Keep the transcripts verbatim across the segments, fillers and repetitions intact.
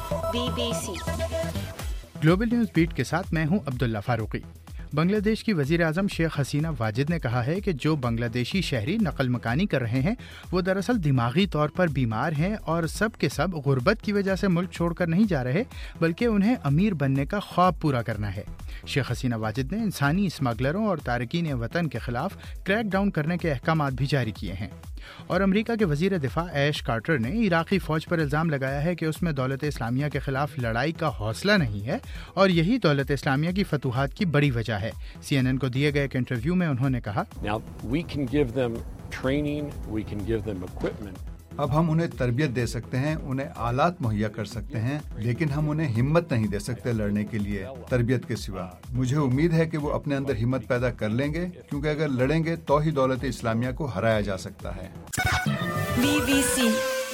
Be B C global news beat کے ساتھ میں ہوں عبداللہ فاروقی۔ بنگلہ دیش کی وزیر اعظم شیخ حسینہ واجد نے کہا ہے کہ جو بنگلہ دیشی شہری نقل مکانی کر رہے ہیں وہ دراصل دماغی طور پر بیمار ہیں اور سب کے سب غربت کی وجہ سے ملک چھوڑ کر نہیں جا رہے بلکہ انہیں امیر بننے کا خواب پورا کرنا ہے۔ شیخ حسینہ واجد نے انسانی اسمگلروں اور تارکین وطن کے خلاف کریک ڈاؤن کرنے کے احکامات بھی جاری کیے ہیں۔ اور امریکہ کے وزیر دفاع ایش کارٹر نے عراقی فوج پر الزام لگایا ہے کہ اس میں دولت اسلامیہ کے خلاف لڑائی کا حوصلہ نہیں ہے اور یہی دولت اسلامیہ کی فتوحات کی بڑی وجہ ہے۔ سی این این کو دیے گئے ایک انٹرویو میں انہوں نے کہا، Now, we can give them training, we can give them equipment. اب ہم انہیں تربیت دے سکتے ہیں، انہیں آلات مہیا کر سکتے ہیں، لیکن ہم انہیں ہمت نہیں دے سکتے لڑنے کے لیے تربیت کے سوا۔ مجھے امید ہے کہ وہ اپنے اندر ہمت پیدا کر لیں گے، کیونکہ اگر لڑیں گے تو ہی دولت اسلامیہ کو ہرایا جا سکتا ہے۔ بی بی سی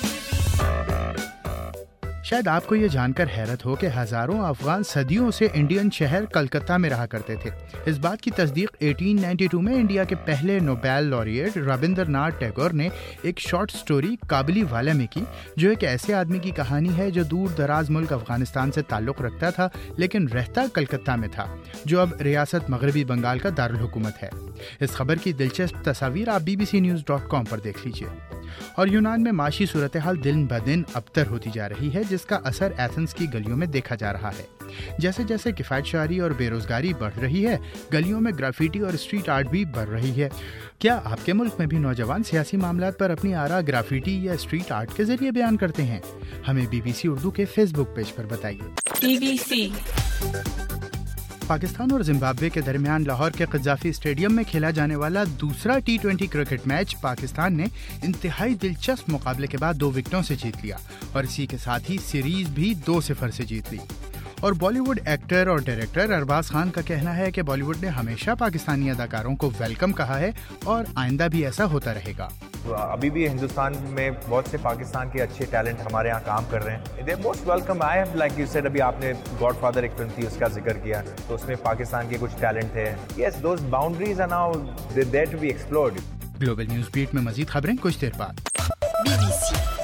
شاید آپ کو یہ جان کر حیرت ہو کہ ہزاروں افغان صدیوں سے انڈین شہر کلکتہ میں رہا کرتے تھے۔ اس بات کی تصدیق اٹھارہ سو بانوے میں انڈیا کے پہلے Nobel laureate Rabindranath Tagore نے ایک شارٹ سٹوری کابلی والا میں کی، جو ایک ایسے آدمی کی کہانی ہے جو دور دراز ملک افغانستان سے تعلق رکھتا تھا لیکن رہتا کلکتہ میں تھا، جو اب ریاست مغربی بنگال کا دارالحکومت ہے۔ اس خبر کی دلچسپ تصاویر آپ B B C news dot com پر دیکھ لیجیے۔ اور یونان میں معاشی صورتحال دن بدن ابتر ہوتی جا رہی ہے، جس کا اثر ایتھنز کی گلیوں میں دیکھا جا رہا ہے۔ جیسے جیسے کفایت شعاری اور بے روزگاری بڑھ رہی ہے، گلیوں میں گرافیٹی اور اسٹریٹ آرٹ بھی بڑھ رہی ہے۔ کیا آپ کے ملک میں بھی نوجوان سیاسی معاملات پر اپنی آراء گرافیٹی یا اسٹریٹ آرٹ کے ذریعے بیان کرتے ہیں؟ ہمیں بی بی سی اردو کے فیس بک پیج پر بتائیے۔ بی بی سی پاکستان اور زمبابوے کے درمیان لاہور کے قذافی اسٹیڈیم میں کھیلا جانے والا دوسرا T twenty cricket match Pakistan نے انتہائی دلچسپ مقابلے کے بعد دو وکٹوں سے جیت لیا اور اسی کے ساتھ ہی سیریز بھی دو صفر سے جیت لی۔ اور بالی ووڈ ایکٹر اور ڈائریکٹر ارباز خان کا کہنا ہے کہ بالی ووڈ نے ہمیشہ پاکستانی اداکاروں کو ویلکم کہا ہے اور آئندہ بھی ایسا ہوتا رہے گا۔ ابھی بھی ہندوستان میں بہت سے پاکستان کے اچھے ٹیلنٹ ہمارے یہاں کام کر رہے ہیں۔ The most welcome. I have like you said, ابھی آپ نے گاڈ فادر ایک فلم تھی اس کا ذکر کیا تو اس میں پاکستان کے کچھ ٹیلنٹ تھے۔ Yes, those boundaries are now there to be explored. Global news beat میں مزید خبریں کچھ دیر بعد۔ Be B C